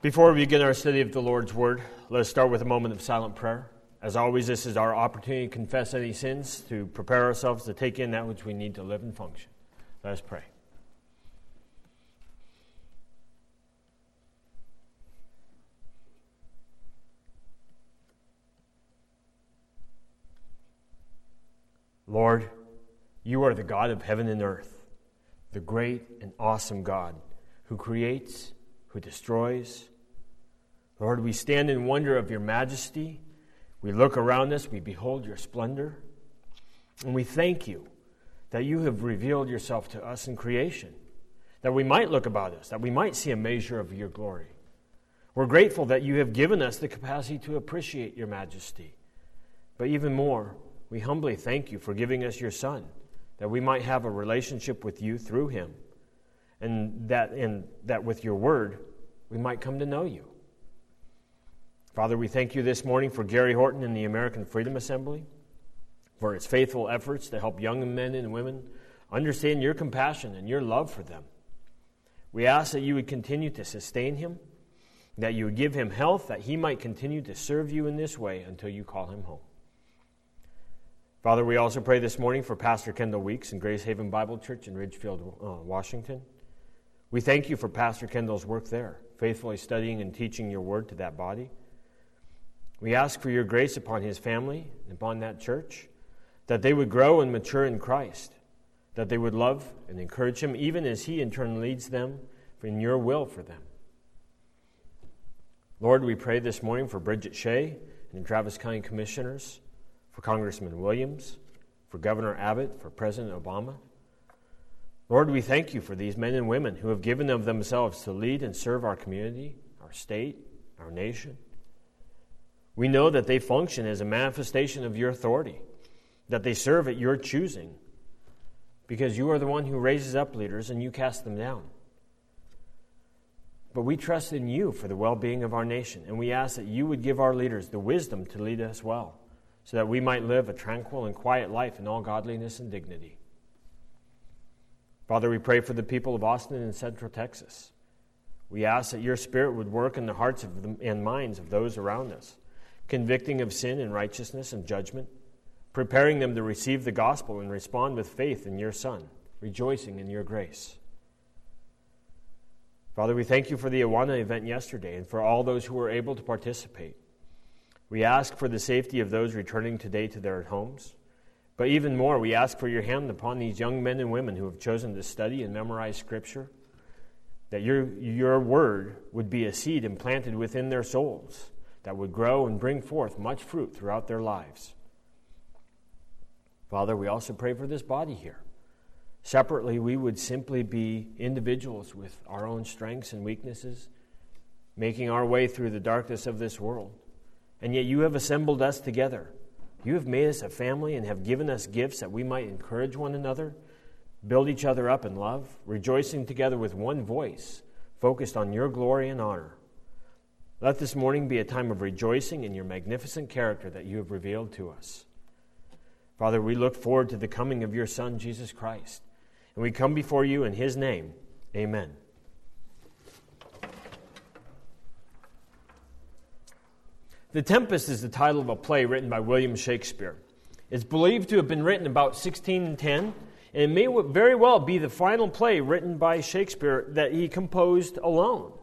Before we begin our study of the Lord's Word, let us start with a moment of silent prayer. As always, this is our opportunity to confess any sins, to prepare ourselves to take in that which we need to live and function. Let us pray. Lord, you are the God of heaven and earth, the great and awesome God who creates, who destroys. Lord, we stand in wonder of your majesty. We look around us, we behold your splendor, and we thank you that you have revealed yourself to us in creation, that we might look about us, that we might see a measure of your glory. We're grateful that you have given us the capacity to appreciate your majesty. But even more, we humbly thank you for giving us your Son, that we might have a relationship with you through him, and that with your word, we might come to know you. Father, we thank you this morning for Gary Horton and the American Freedom Assembly, for its faithful efforts to help young men and women understand your compassion and your love for them. We ask that you would continue to sustain him, that you would give him health, that he might continue to serve you in this way until you call him home. Father, we also pray this morning for Pastor Kendall Weeks in Grace Haven Bible Church in Ridgefield, Washington. We thank you for Pastor Kendall's work there, faithfully studying and teaching your word to that body. We ask for your grace upon his family and upon that church, that they would grow and mature in Christ, that they would love and encourage him, even as he in turn leads them in your will for them. Lord, we pray this morning for Bridget Shea and the Travis County Commissioners, for Congressman Williams, for Governor Abbott, for President Obama. Lord, we thank you for these men and women who have given of themselves to lead and serve our community, our state, our nation. We know that they function as a manifestation of your authority, that they serve at your choosing, because you are the one who raises up leaders and you cast them down. But we trust in you for the well-being of our nation, and we ask that you would give our leaders the wisdom to lead us well, so that we might live a tranquil and quiet life in all godliness and dignity. Father, we pray for the people of Austin and Central Texas. We ask that your Spirit would work in the hearts and minds of those around us, convicting of sin and righteousness and judgment, preparing them to receive the gospel and respond with faith in your Son, rejoicing in your grace. Father, we thank you for the Awana event yesterday and for all those who were able to participate. We ask for the safety of those returning today to their homes. But even more, we ask for your hand upon these young men and women who have chosen to study and memorize Scripture, that your word would be a seed implanted within their souls that would grow and bring forth much fruit throughout their lives. Father, we also pray for this body here. Separately, we would simply be individuals with our own strengths and weaknesses, making our way through the darkness of this world. And yet you have assembled us together. You have made us a family and have given us gifts that we might encourage one another, build each other up in love, rejoicing together with one voice, focused on your glory and honor. Let this morning be a time of rejoicing in your magnificent character that you have revealed to us. Father, we look forward to the coming of your Son, Jesus Christ. And we come before you in his name. Amen. The Tempest is the title of a play written by William Shakespeare. It's believed to have been written about 1610, and it may very well be the final play written by Shakespeare that he composed alone.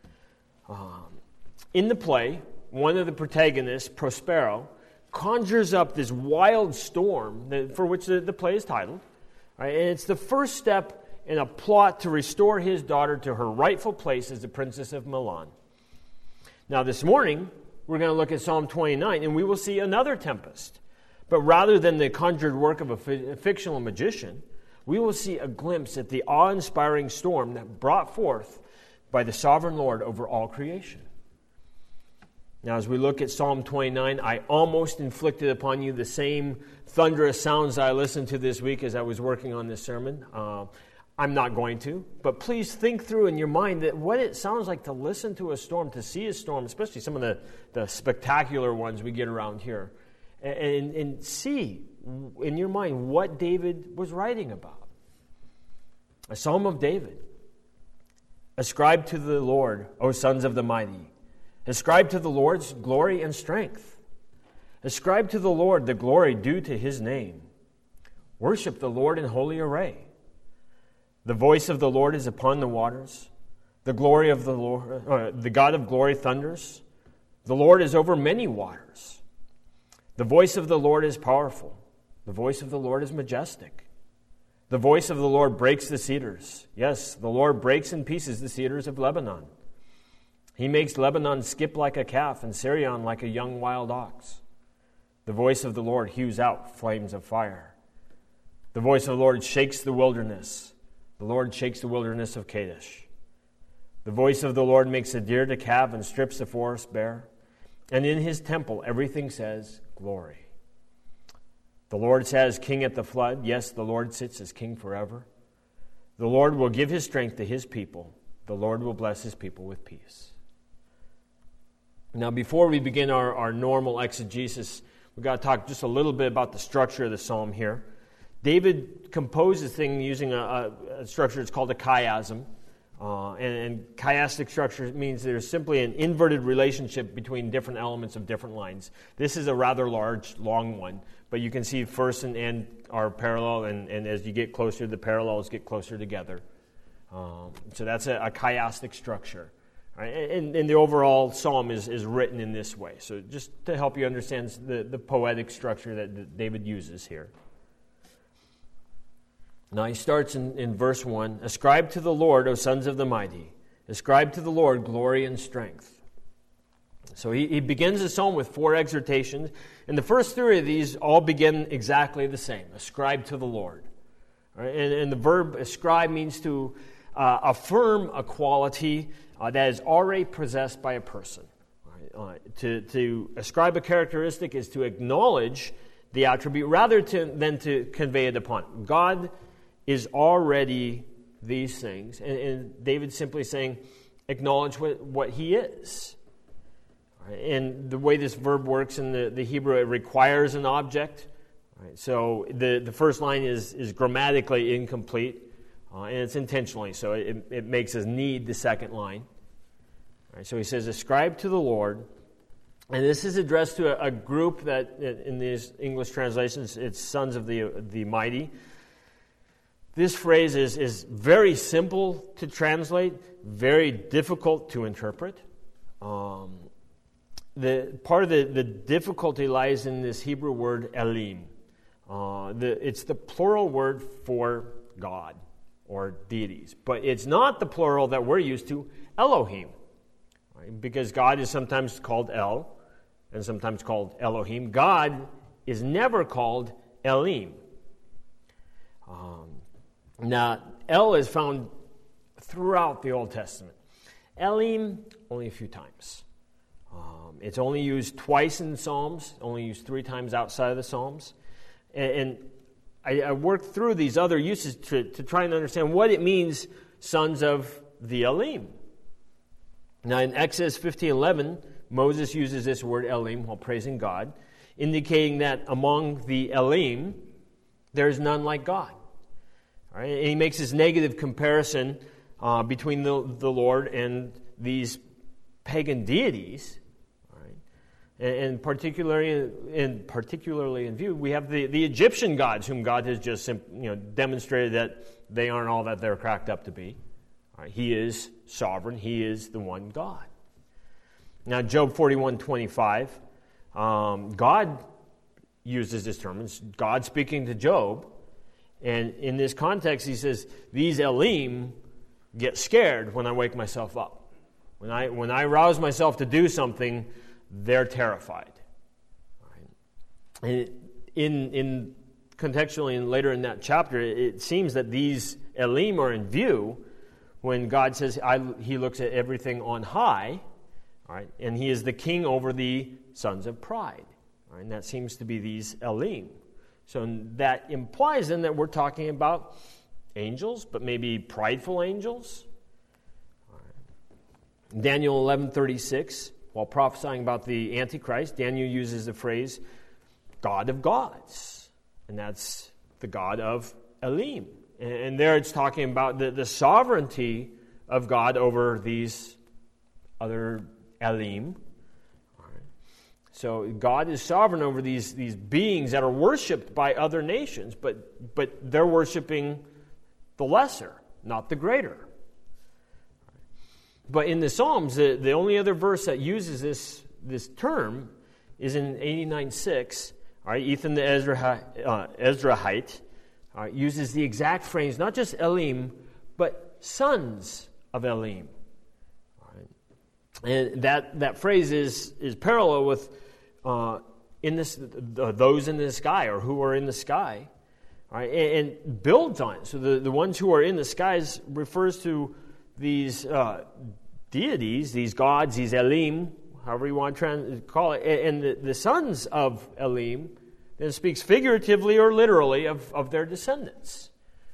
In the play, one of the protagonists, Prospero, conjures up this wild storm for which the play is titled. Right? And it's the first step in a plot to restore his daughter to her rightful place as the Princess of Milan. Now this morning, we're going to look at Psalm 29, and we will see another tempest. But rather than the conjured work of a fictional magician, we will see a glimpse at the awe-inspiring storm that brought forth by the sovereign Lord over all creation. Now, as we look at Psalm 29, I almost inflicted upon you the same thunderous sounds I listened to this week as I was working on this sermon. I'm not going to, but please think through in your mind that what it sounds like to listen to a storm, to see a storm, especially some of the spectacular ones we get around here, and see in your mind what David was writing about. A Psalm of David. Ascribe to the Lord, O sons of the mighty. Ascribe to the Lord's glory and strength. Ascribe to the Lord the glory due to his name. Worship the Lord in holy array. The voice of the Lord is upon the waters. The glory of the Lord, the God of glory thunders. The Lord is over many waters. The voice of the Lord is powerful. The voice of the Lord is majestic. The voice of the Lord breaks the cedars. Yes, the Lord breaks in pieces the cedars of Lebanon. He makes Lebanon skip like a calf and Sirion like a young wild ox. The voice of the Lord hews out flames of fire. The voice of the Lord shakes the wilderness. The Lord shakes the wilderness of Kadesh. The voice of the Lord makes a deer to calve and strips the forest bare. And in his temple everything says, glory. The Lord says, king at the flood. Yes, the Lord sits as king forever. The Lord will give his strength to his people. The Lord will bless his people with peace. Now, before we begin our normal exegesis, we've got to talk just a little bit about the structure of the psalm here. David composed this thing using a structure that's called a chiasm. And chiastic structure means there's simply an inverted relationship between different elements of different lines. This is a rather large, long one, but you can see first and end are parallel, and as you get closer, the parallels get closer together. So that's a chiastic structure. Right? And the overall psalm is written in this way. So just to help you understand the poetic structure that David uses here. Now he starts in verse 1, ascribe to the Lord, O sons of the mighty. Ascribe to the Lord glory and strength. So he begins the psalm with 4 exhortations, and the first 3 of these all begin exactly the same. Ascribe to the Lord. Right? And the verb ascribe means to affirm a quality that is already possessed by a person. Right? To ascribe a characteristic is to acknowledge the attribute rather than to convey it upon. God is already these things. And David's simply saying, acknowledge what he is. Right? And the way this verb works in the Hebrew, it requires an object. Right? So the first line is grammatically incomplete, and it's intentionally. So it makes us need the second line. Right? So he says, ascribe to the Lord. And this is addressed to a group that, in these English translations, it's sons of the mighty. This phrase is very simple to translate, very difficult to interpret. The part of the difficulty lies in this Hebrew word elim. It's the plural word for God or deities, but it's not the plural that we're used to, Elohim, right? Because God is sometimes called El and sometimes called Elohim. God is never called Elim. Now, El is found throughout the Old Testament. Elim, only a few times. It's only used twice in the Psalms, only used 3 times outside of the Psalms. And I worked through these other uses to try and understand what it means, sons of the Elim. Now, in Exodus 15:11, Moses uses this word Elim while praising God, indicating that among the Elim, there is none like God. All right? And he makes this negative comparison between the Lord and these pagan deities. All right? And particularly in view, we have the Egyptian gods, whom God has just demonstrated that they aren't all that they're cracked up to be. All right? He is sovereign. He is the one God. Now, Job 41:25, God uses this term. It's God speaking to Job. And in this context, he says, these Elim get scared when I wake myself up. When I rouse myself to do something, they're terrified. Right? And contextually and later in that chapter, it seems that these Elim are in view when God says he looks at everything on high, right? And he is the king over the sons of pride. Right? And that seems to be these Elim. So that implies then that we're talking about angels, but maybe prideful angels. Right. Daniel 11:36, while prophesying about the Antichrist, Daniel uses the phrase, God of gods. And that's the God of Elim. And there it's talking about the sovereignty of God over these other Elim. So God is sovereign over these beings that are worshipped by other nations, but they're worshiping the lesser, not the greater. But in the Psalms, the only other verse that uses this term is in 89:6. All right, Ethan the Ezrahite uses the exact phrase, not just Elim, but sons of Elim. All right. And that phrase is parallel with those in the sky, or who are in the sky. All right, and builds on it. So the ones who are in the skies refers to these deities, these gods, these Elim, however you want to call it, and the sons of Elim, then speaks figuratively or literally of their descendants.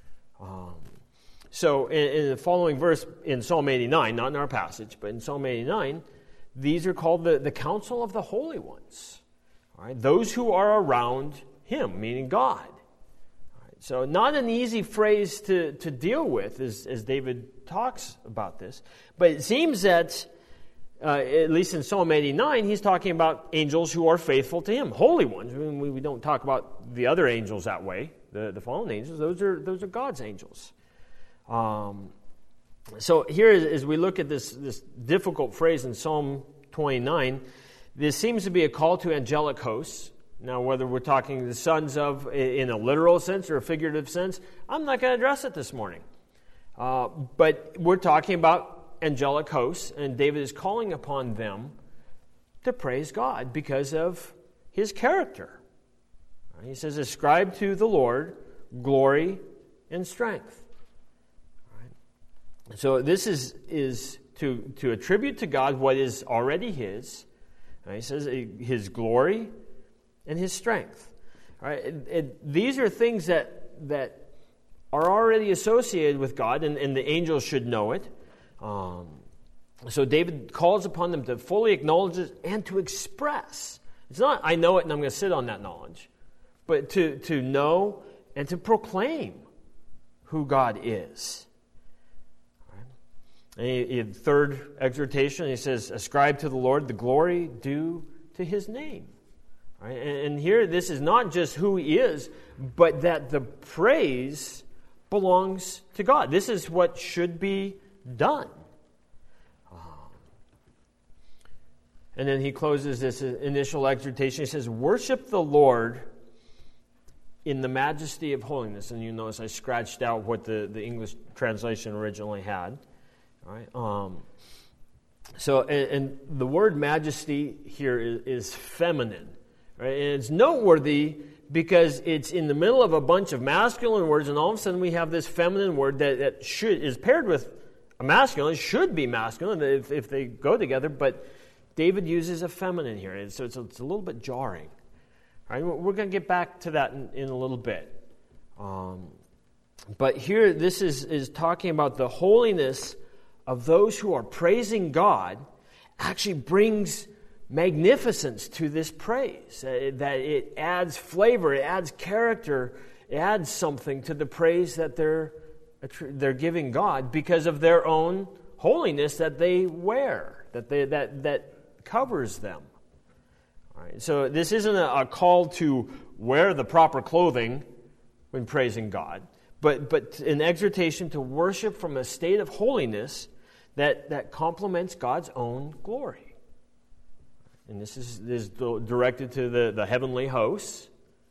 So in the following verse in Psalm 89, not in our passage, but in Psalm 89, these are called the council of the holy ones. All right? Those who are around him, meaning God. All right? So not an easy phrase to deal with as David talks about this. But it seems that, at least in Psalm 89, he's talking about angels who are faithful to him, holy ones. I mean, we don't talk about the other angels that way, the fallen angels. Those are God's angels. So here, as we look at this difficult phrase in Psalm 29, this seems to be a call to angelic hosts. Now, whether we're talking the sons of in a literal sense or a figurative sense, I'm not going to address it this morning. But we're talking about angelic hosts, and David is calling upon them to praise God because of his character. He says, ascribe to the Lord glory and strength. So this is to attribute to God what is already his. He says his glory and his strength. All right? These are things that are already associated with God, and the angels should know it. So David calls upon them to fully acknowledge it and to express. It's not, I know it and I'm going to sit on that knowledge, but to know and to proclaim who God is. In third exhortation, he says, ascribe to the Lord the glory due to his name. Right? And here, this is not just who he is, but that the praise belongs to God. This is what should be done. And then he closes this initial exhortation. He says, worship the Lord in the majesty of holiness. And you notice I scratched out what the English translation originally had. All right. So the word majesty here is feminine, right? And it's noteworthy because it's in the middle of a bunch of masculine words, and all of a sudden we have this feminine word that is paired with a masculine. It should be masculine if they go together, but David uses a feminine here, and so it's a little bit jarring. All right, we're going to get back to that in a little bit. But here, this is talking about the holiness of those who are praising God. Actually brings magnificence to this praise. That it adds flavor, it adds character, it adds something to the praise that they're giving God because of their own holiness that they wear, that covers them. All right, so this isn't a call to wear the proper clothing when praising God, but an exhortation to worship from a state of holiness that complements God's own glory. And this is directed to the heavenly hosts.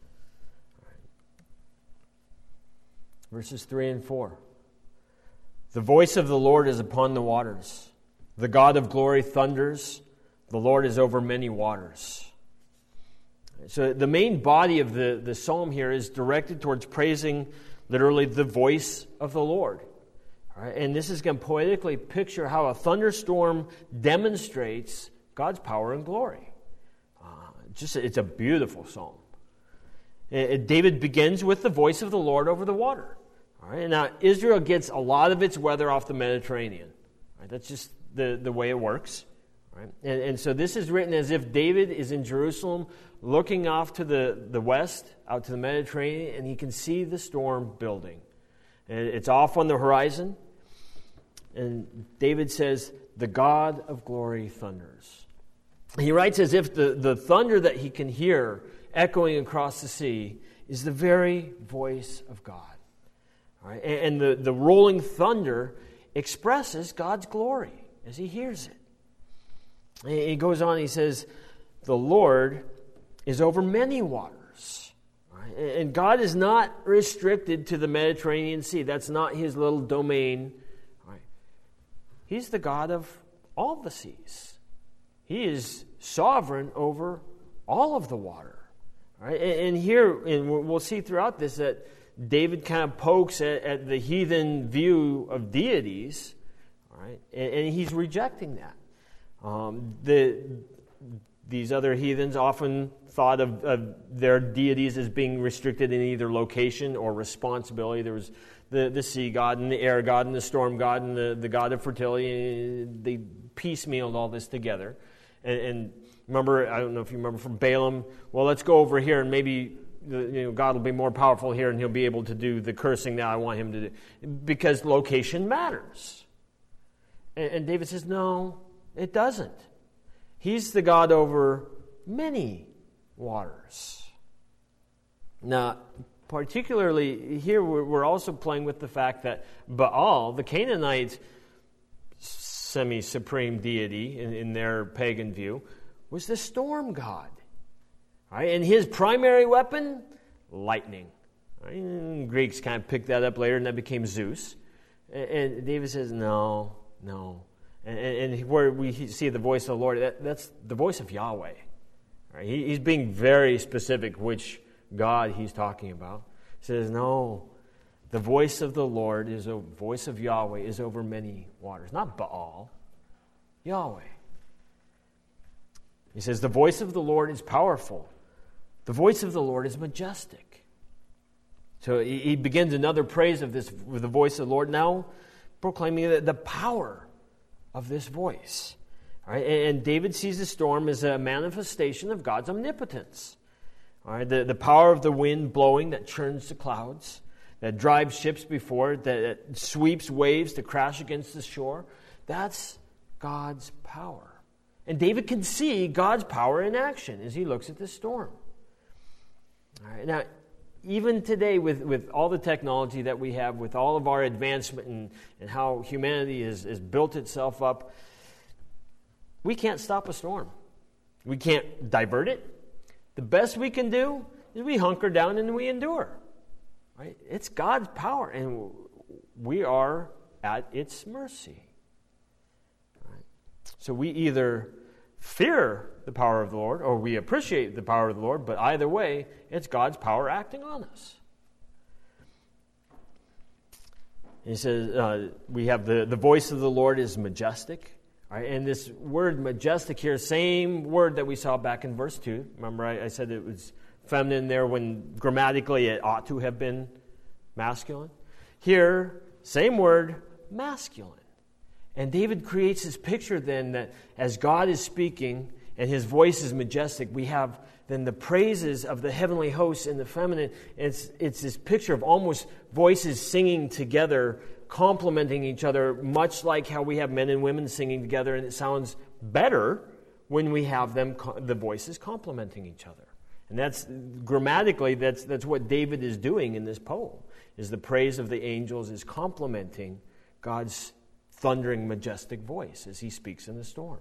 Verses 3 and 4. The voice of the Lord is upon the waters. The God of glory thunders. The Lord is over many waters. So the main body of the psalm here is directed towards praising, literally, the voice of the Lord. All right, and this is going to poetically picture how a thunderstorm demonstrates God's power and glory. It's a beautiful psalm. David begins with the voice of the Lord over the water. All right, now, Israel gets a lot of its weather off the Mediterranean. All right, that's just the way it works. All right, and so this is written as if David is in Jerusalem looking off to the west, out to the Mediterranean, and he can see the storm building. And it's off on the horizon. And David says, the God of glory thunders. He writes as if the thunder that he can hear echoing across the sea is the very voice of God. All right? And the rolling thunder expresses God's glory as he hears it. He goes on, he says, the Lord is over many waters. Right? And God is not restricted to the Mediterranean Sea. That's not his little domain. Right? He's the God of all the seas. He is sovereign over all of the water. Right? And here, and we'll see throughout this, that David kind of pokes at the heathen view of deities, right? And he's rejecting that. These other heathens often thought of their deities as being restricted in either location or responsibility. There was the sea god and the air god and the storm god and the god of fertility. They piecemealed all this together. And remember, I don't know if you remember from Balaam, well, let's go over here and maybe God will be more powerful here and he'll be able to do the cursing that I want him to do. Because location matters. And David says, no, it doesn't. He's the God over many waters. Now, particularly here, we're also playing with the fact that Baal, the Canaanite semi-supreme deity in their pagan view, was the storm god. Right? And his primary weapon, lightning. Right? And Greeks kind of picked that up later, and that became Zeus. And David says, no. And where we see the voice of the Lord, that's the voice of Yahweh. Right? He's being very specific which God he's talking about. He says, no, the voice of the Lord is a voice of Yahweh is over many waters. Not Baal, Yahweh. He says, the voice of the Lord is powerful. The voice of the Lord is majestic. So he begins another praise of this with the voice of the Lord, now proclaiming the power of this voice. All right? And David sees the storm as a manifestation of God's omnipotence. All right? The power of the wind blowing that churns the clouds, that drives ships before it, that sweeps waves to crash against the shore. That's God's power. And David can see God's power in action as he looks at the storm. All right, now, even today, with all the technology that we have, with all of our advancement and how humanity has built itself up, we can't stop a storm. We can't divert it. The best we can do is we hunker down and we endure. Right? It's God's power, and we are at its mercy. Right? So we either fear the power of the Lord, or we appreciate the power of the Lord, but either way, it's God's power acting on us. He says, we have the voice of the Lord is majestic. Right? And this word majestic here, same word that we saw back in verse 2. Remember I said it was feminine there when grammatically it ought to have been masculine. Here, same word, masculine. And David creates this picture then that as God is speaking and his voice is majestic, we have then the praises of the heavenly hosts in the feminine. It's this picture of almost voices singing together, complementing each other, much like how we have men and women singing together, and it sounds better when we have them, the voices complementing each other. And that's grammatically, that's what David is doing in this poem, is the praise of the angels is complementing God's thundering, majestic voice as he speaks in the storm.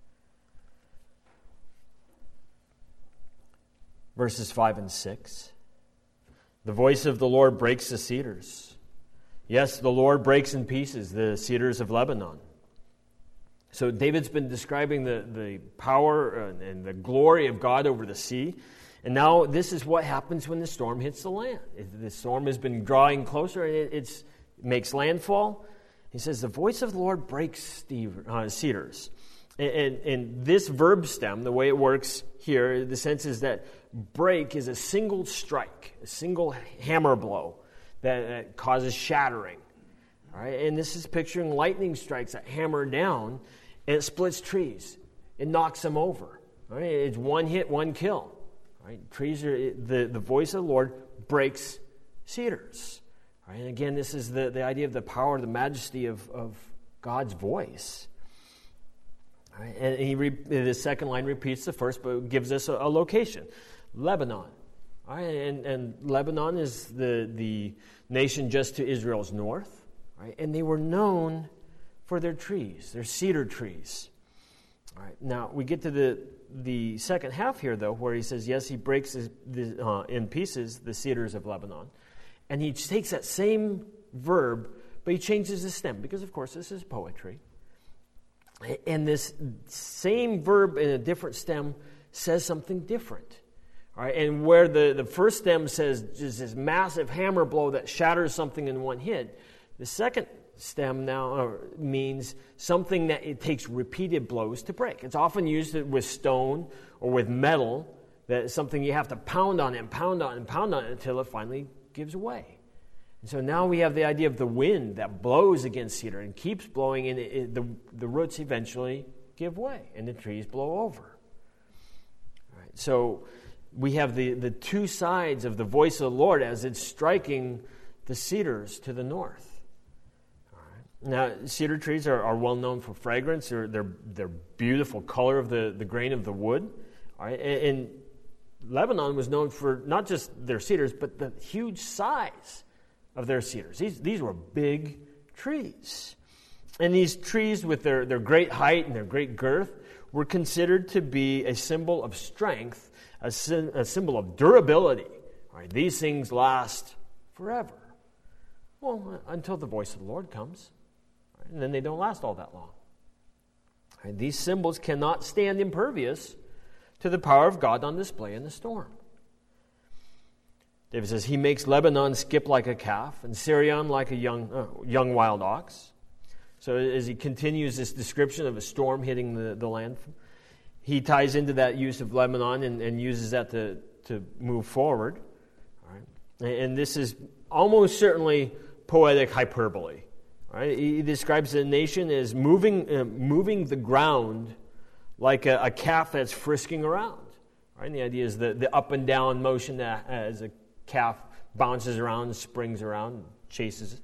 Verses 5 and 6. The voice of the Lord breaks the cedars. Yes, the Lord breaks in pieces the cedars of Lebanon. So David's been describing the power and the glory of God over the sea. And now this is what happens when the storm hits the land. The storm has been drawing closer and it makes landfall. He says, the voice of the Lord breaks cedars. And this verb stem, the way it works here, the sense is that break is a single strike, a single hammer blow that causes shattering. All right? And this is picturing lightning strikes that hammer down, and it splits trees. It knocks them over. Right? It's one hit, one kill. Right? Trees are the voice of the Lord breaks cedars. Right? And again, this is the idea of the power, the majesty of God's voice. All right, and the second line repeats the first, but gives us a location, Lebanon. All right, and Lebanon is the nation just to Israel's north. Right, and they were known for their trees, their cedar trees. All right, now we get to the second half here, though, where he says, yes, he breaks in pieces the cedars of Lebanon. And he takes that same verb, but he changes the stem, because, of course, this is poetry. And this same verb in a different stem says something different. All right, and where the first stem says just this massive hammer blow that shatters something in one hit, the second stem now means something that it takes repeated blows to break. It's often used with stone or with metal, that is something you have to pound on it and pound on it and pound on it until it finally gives way. And so now we have the idea of the wind that blows against cedar and keeps blowing, and the roots eventually give way and the trees blow over. All right, so we have the two sides of the voice of the Lord as it's striking the cedars to the north. Now, cedar trees are well known for fragrance. They're beautiful color of the grain of the wood. All right? And Lebanon was known for not just their cedars, but the huge size of their cedars. These were big trees. And these trees, with their great height and their great girth, were considered to be a symbol of strength, a symbol of durability. All right? These things last forever. Well, until the voice of the Lord comes. And then they don't last all that long. Right, these symbols cannot stand impervious to the power of God on display in the storm. David says, he makes Lebanon skip like a calf and Sirion like a young wild ox. So as he continues this description of a storm hitting the land, he ties into that use of Lebanon and uses that to move forward. All right? And this is almost certainly poetic hyperbole. Right? He describes the nation as moving the ground like a calf that's frisking around. Right? And the idea is the up and down motion that as a calf bounces around, springs around, chases.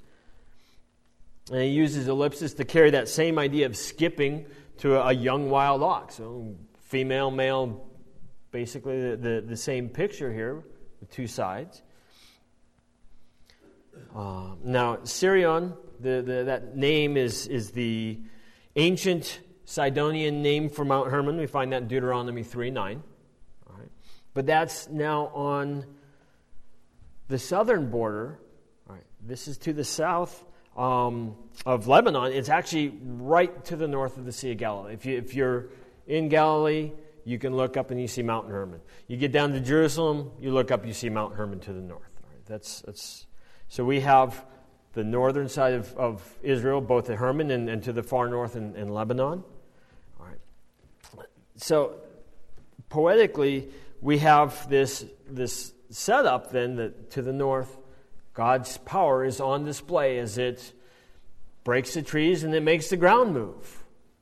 And he uses ellipsis to carry that same idea of skipping to a young wild ox. So female, male, basically the same picture here with two sides. Now, Sirion, that name is the ancient Sidonian name for Mount Hermon. We find that in Deuteronomy 3:9. All right. But that's now on the southern border. All right. This is to the south of Lebanon. It's actually right to the north of the Sea of Galilee. If you're in Galilee, you can look up and you see Mount Hermon. You get down to Jerusalem, you look up, you see Mount Hermon to the north. All right. That's so we have the northern side of Israel, both at Hermon and to the far north in Lebanon. All right. So poetically, we have this setup then that to the north, God's power is on display as it breaks the trees and it makes the ground move.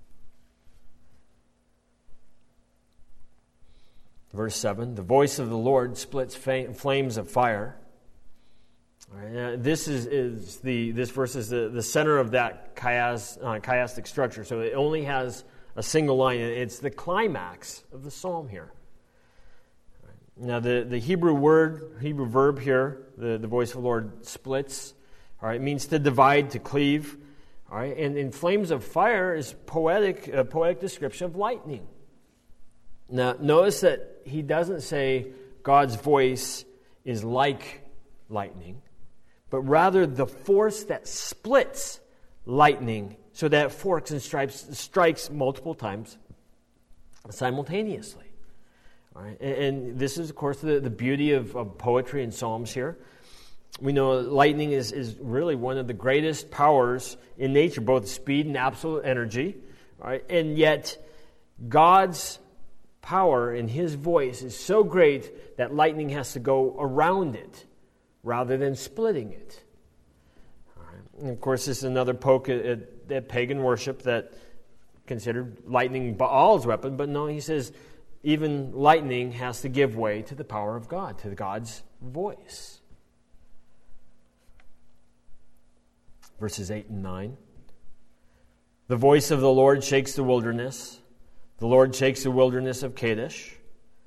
Verse 7, the voice of the Lord splits flames of fire. All right, this verse is the center of that chiastic structure, so it only has a single line. It's the climax of the psalm here. Now, the Hebrew verb here, the voice of the Lord splits. All right, it means to divide, to cleave. All right, and in flames of fire is a poetic description of lightning. Now, notice that he doesn't say God's voice is like lightning, but rather the force that splits lightning so that it forks and strikes multiple times simultaneously. All right? And this is, of course, the beauty of poetry and psalms here. We know lightning is really one of the greatest powers in nature, both speed and absolute energy. All right? And yet, God's power in His voice is so great that lightning has to go around it rather than splitting it. All right. And of course, this is another poke at pagan worship that considered lightning Baal's weapon, but no, he says even lightning has to give way to the power of God, to God's voice. Verses 8 and 9. The voice of the Lord shakes the wilderness. The Lord shakes the wilderness of Kadesh.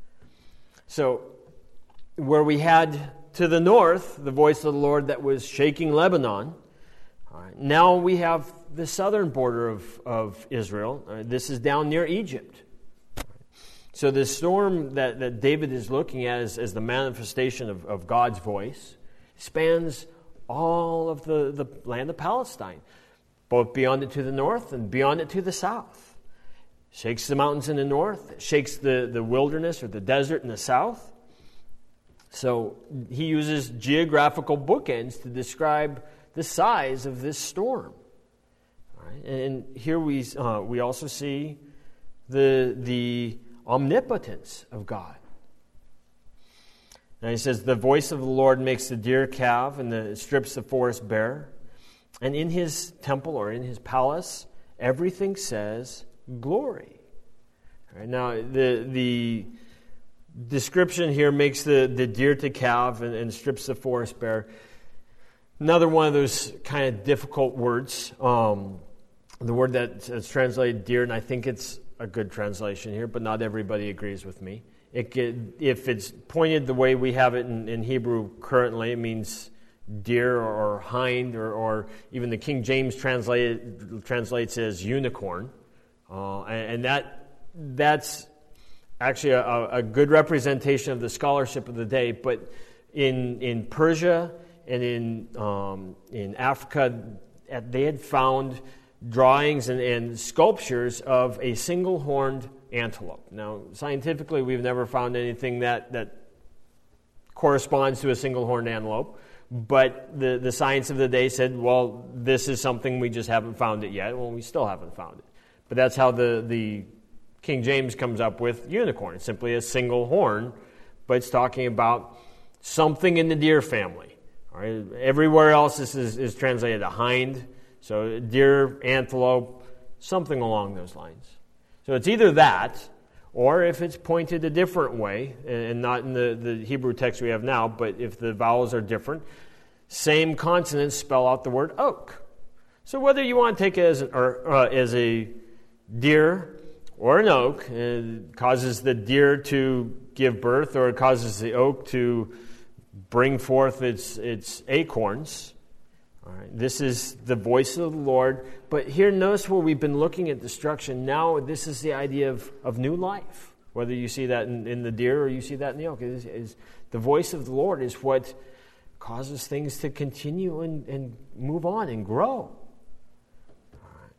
So, where we had to the north the voice of the Lord that was shaking Lebanon, now we have the southern border of Israel. This is down near Egypt. So the storm that David is looking at as the manifestation of God's voice spans all of the land of Palestine, both beyond it to the north and beyond it to the south. Shakes the mountains in the north, shakes the wilderness or the desert in the south. So he uses geographical bookends to describe the size of this storm. Right? And here we also see the omnipotence of God. Now he says, the voice of the Lord makes the deer calve and strips the forest bare. And in his temple or in his palace, everything says glory. All right, now the description here makes the deer to calve and strips the forest bare. Another one of those kind of difficult words. The word that's translated deer, and I think it's a good translation here, but not everybody agrees with me. If it's pointed the way we have it in Hebrew currently, it means deer or hind, or even the King James translates as unicorn. And that's actually a good representation of the scholarship of the day. But in Persia and in Africa, they had found drawings and sculptures of a single-horned antelope. Now, scientifically, we've never found anything that corresponds to a single-horned antelope, but the science of the day said, well, this is something, we just haven't found it yet. Well, we still haven't found it. But that's how the King James comes up with unicorn. It's simply a single horn, but it's talking about something in the deer family. All right? Everywhere else, this is translated a hind. So deer, antelope, something along those lines. So it's either that, or if it's pointed a different way, and not in the Hebrew text we have now, but if the vowels are different, same consonants spell out the word oak. So whether you want to take it as a deer or an oak, it causes the deer to give birth, or it causes the oak to bring forth its acorns. All right, this is the voice of the Lord. But here, notice where we've been looking at destruction. Now, this is the idea of new life. Whether you see that in the deer or you see that in the oak. Is the voice of the Lord is what causes things to continue and move on and grow. All right.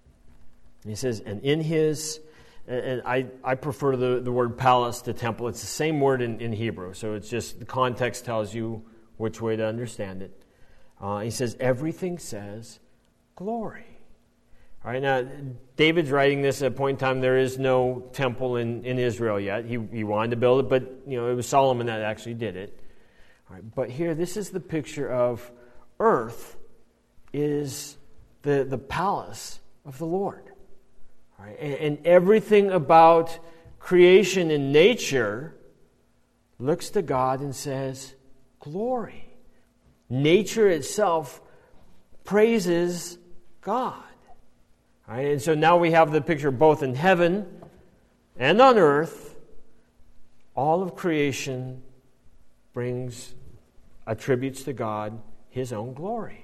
He says, and in his... And I prefer the word palace to temple. It's the same word in Hebrew. So it's just the context tells you which way to understand it. He says, everything says glory. All right, now, David's writing this at a point in time. There is no temple in Israel yet. He wanted to build it, but it was Solomon that actually did it. All right, but here, this is the picture of earth is the palace of the Lord. All right, and everything about creation and nature looks to God and says, glory. Nature itself praises God. All right, and so now we have the picture both in heaven and on earth. All of creation attributes to God His own glory.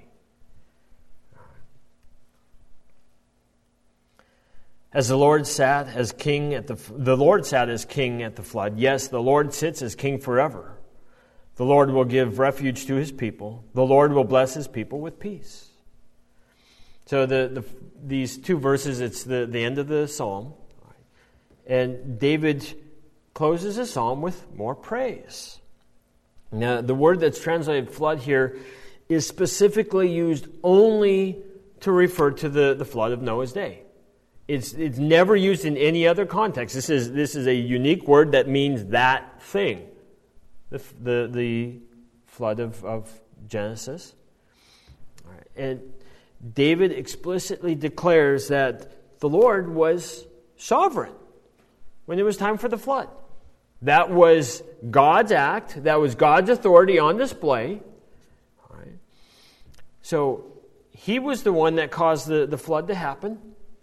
As the Lord sat as king the Lord sat as king at the flood. Yes, the Lord sits as king forever. The Lord will give refuge to His people. The Lord will bless His people with peace. So these two verses, it's the end of the psalm. And David closes the psalm with more praise. Now, the word that's translated flood here is specifically used only to refer to the flood of Noah's day. It's never used in any other context. This is a unique word that means that thing. The flood of Genesis. All right. And David explicitly declares that the Lord was sovereign when it was time for the flood. That was God's act. That was God's authority on display. All right. So He was the one that caused the flood to happen.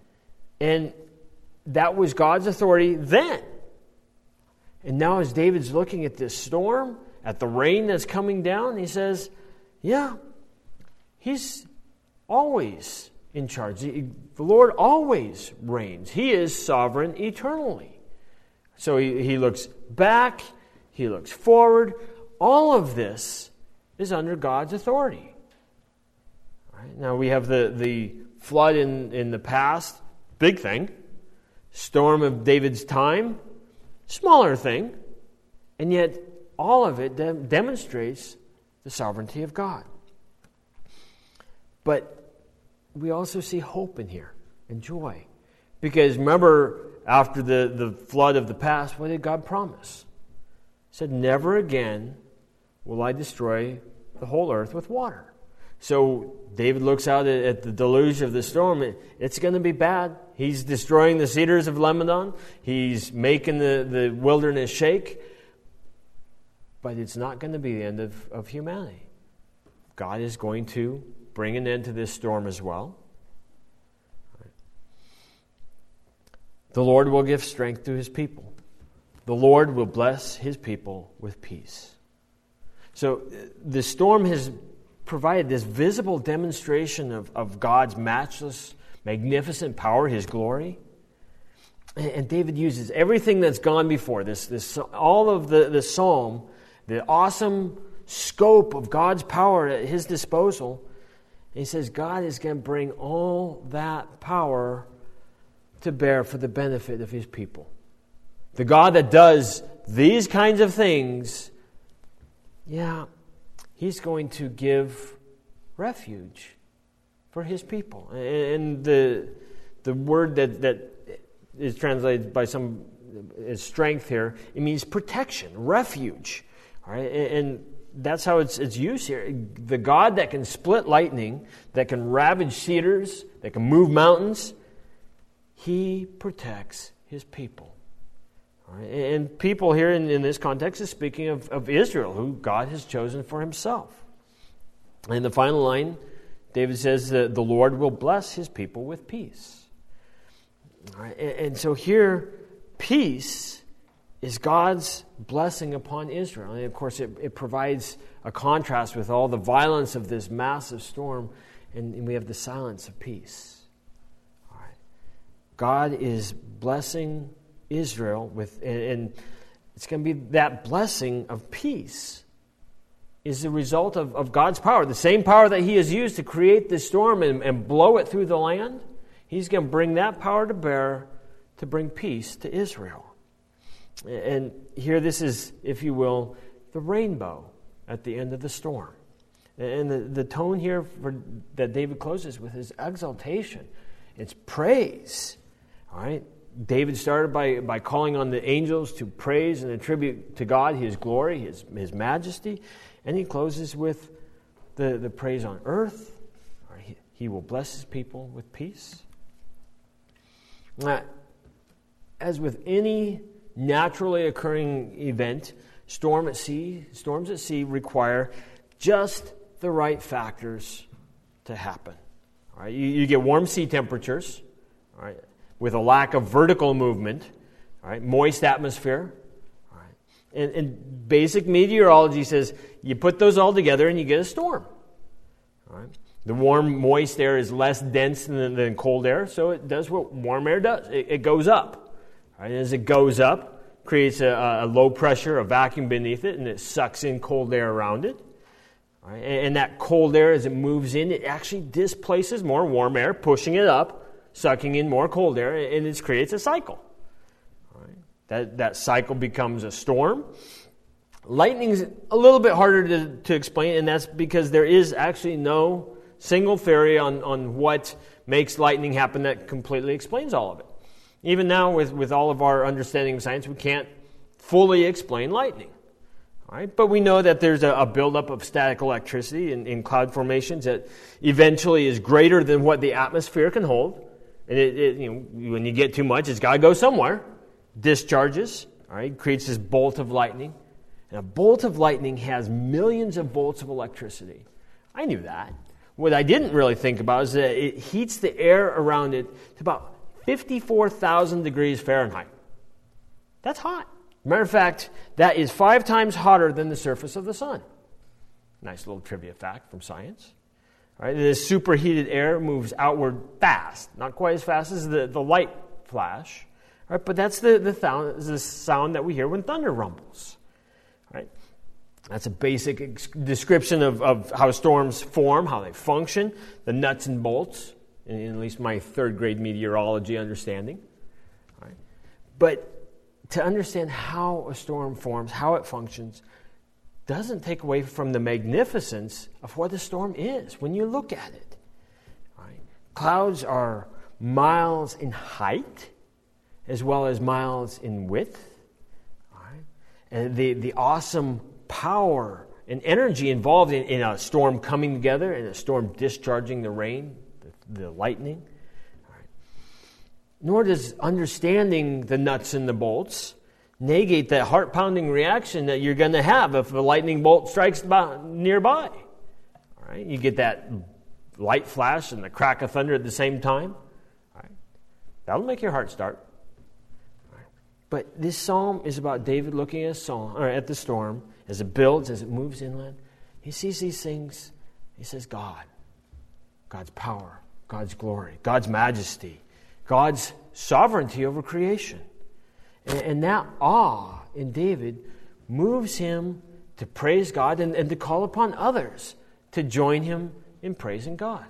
And that was God's authority then. And now as David's looking at this storm, at the rain that's coming down, he says, yeah, he's always in charge. The Lord always reigns. He is sovereign eternally. So he looks back, he looks forward. All of this is under God's authority. Right? Now we have the flood in the past, big thing. Storm of David's time, smaller thing. And yet all of it demonstrates the sovereignty of God. But we also see hope in here and joy. Because remember, after the flood of the past, what did God promise? He said, never again will I destroy the whole earth with water. So David looks out at the deluge of the storm. It's going to be bad. He's destroying the cedars of Lebanon. He's making the wilderness shake. But it's not going to be the end of humanity. God is going to bring an end to this storm as well. The Lord will give strength to His people. The Lord will bless His people with peace. So the storm has provided this visible demonstration of God's matchless, magnificent power, His glory. And David uses everything that's gone before, this all of the psalm, the awesome scope of God's power at His disposal. And he says God is going to bring all that power to bear for the benefit of His people. The God that does these kinds of things, yeah, He's going to give refuge for His people. And the word that is translated by some as strength here, it means protection, refuge. All right? And that's how it's used here. The God that can split lightning, that can ravage cedars, that can move mountains, He protects His people. All right? And people here in this context is speaking of Israel, who God has chosen for Himself. And the final line, David says that the Lord will bless His people with peace. All right? And so here, peace is God's blessing upon Israel. And of course, it provides a contrast with all the violence of this massive storm, and we have the silence of peace. All right. God is blessing Israel with, and it's going to be that blessing of peace is the result of God's power. The same power that He has used to create this storm and blow it through the land, He's going to bring that power to bear to bring peace to Israel. And here this is, if you will, the rainbow at the end of the storm. And the tone here that David closes with is exaltation. It's praise. All right? David started by calling on the angels to praise and attribute to God His glory, His majesty. And he closes with the praise on earth. All right? He will bless His people with peace. As with any naturally occurring event, storms at sea require just the right factors to happen. All right? You get warm sea temperatures, all right, with a lack of vertical movement, all right, moist atmosphere. All right? And basic meteorology says you put those all together and you get a storm. All right? The warm, moist air is less dense than cold air, so it does what warm air does. It goes up. Right? As it goes up, creates a low pressure, a vacuum beneath it, and it sucks in cold air around it. Right? And that cold air, as it moves in, it actually displaces more warm air, pushing it up, sucking in more cold air, and it creates a cycle. Right? That cycle becomes a storm. Lightning's a little bit harder to explain, and that's because there is actually no single theory on what makes lightning happen that completely explains all of it. Even now, with all of our understanding of science, we can't fully explain lightning. All right? But we know that there's a buildup of static electricity in cloud formations that eventually is greater than what the atmosphere can hold. And when you get too much, it's got to go somewhere. Discharges, all right, creates this bolt of lightning. And a bolt of lightning has millions of volts of electricity. I knew that. What I didn't really think about is that it heats the air around it to about 54,000 degrees Fahrenheit. That's hot. Matter of fact, that is 5 times hotter than the surface of the sun. Nice little trivia fact from science. All right, this superheated air moves outward fast, not quite as fast as the light flash. All right, but that's the sound that we hear when thunder rumbles. All right, that's a basic description of how storms form, how they function, the nuts and bolts, in at least my 3rd grade meteorology understanding. All right, but to understand how a storm forms, how it functions, doesn't take away from the magnificence of what a storm is when you look at it. Right? Clouds are miles in height as well as miles in width. Right? And the awesome power and energy involved in a storm coming together and a storm discharging the rain, the lightning. Nor does understanding the nuts and the bolts negate that heart-pounding reaction that you're going to have if a lightning bolt strikes nearby. All right? You get that light flash and the crack of thunder at the same time. All right? That'll make your heart start. All right? But this psalm is about David looking at the storm as it builds, as it moves inland. He sees these things. He says, God's power, God's glory, God's majesty, God's sovereignty over creation. And that awe in David moves him to praise God and to call upon others to join him in praising God.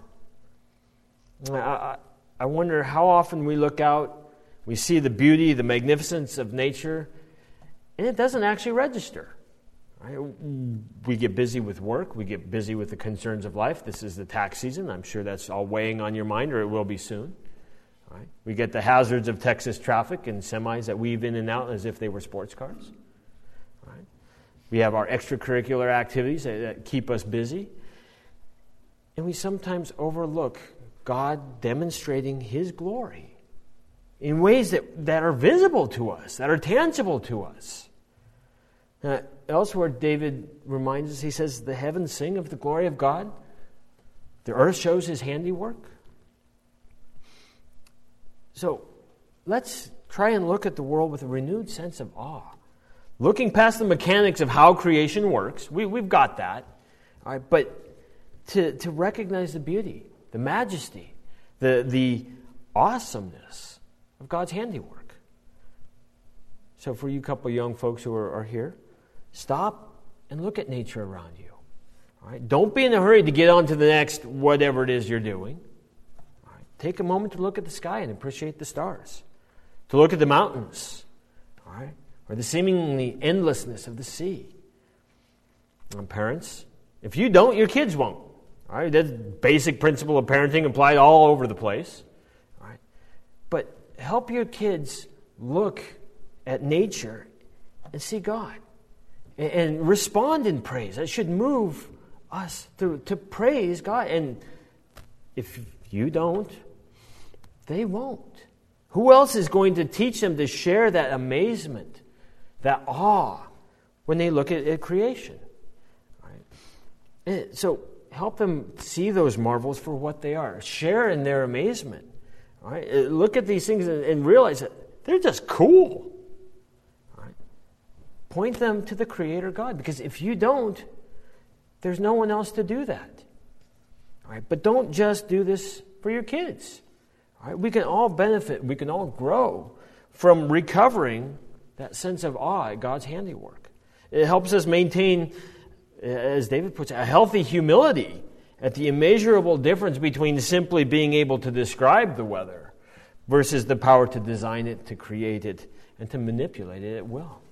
I wonder how often we look out, we see the beauty, the magnificence of nature, and it doesn't actually register. Right? We get busy with work, we get busy with the concerns of life. This is the tax season. I'm sure that's all weighing on your mind, or it will be soon. Right? We get the hazards of Texas traffic and semis that weave in and out as if they were sports cars. Right? We have our extracurricular activities that keep us busy. And we sometimes overlook God demonstrating His glory in ways that are visible to us, that are tangible to us. Elsewhere, David reminds us, he says, the heavens sing of the glory of God. The earth shows His handiwork. So let's try and look at the world with a renewed sense of awe. Looking past the mechanics of how creation works, we've got that. All right, but to recognize the beauty, the majesty, the awesomeness of God's handiwork. So for you couple young folks who are here, stop and look at nature around you. All right? Don't be in a hurry to get on to the next whatever it is you're doing. Take a moment to look at the sky and appreciate the stars. To look at the mountains, all right, or the seemingly endlessness of the sea. And parents, if you don't, your kids won't. All right, that's basic principle of parenting applied all over the place. All right, but help your kids look at nature and see God, and respond in praise. That should move us to praise God. And if you don't, they won't. Who else is going to teach them to share that amazement, that awe, when they look at creation? Right? And so help them see those marvels for what they are. Share in their amazement. Right? Look at these things and realize that they're just cool. Right? Point them to the Creator God, because if you don't, there's no one else to do that. All right? But don't just do this for your kids. All right? We can all benefit, we can all grow from recovering that sense of awe at God's handiwork. It helps us maintain, as David puts it, a healthy humility at the immeasurable difference between simply being able to describe the weather versus the power to design it, to create it, and to manipulate it at will.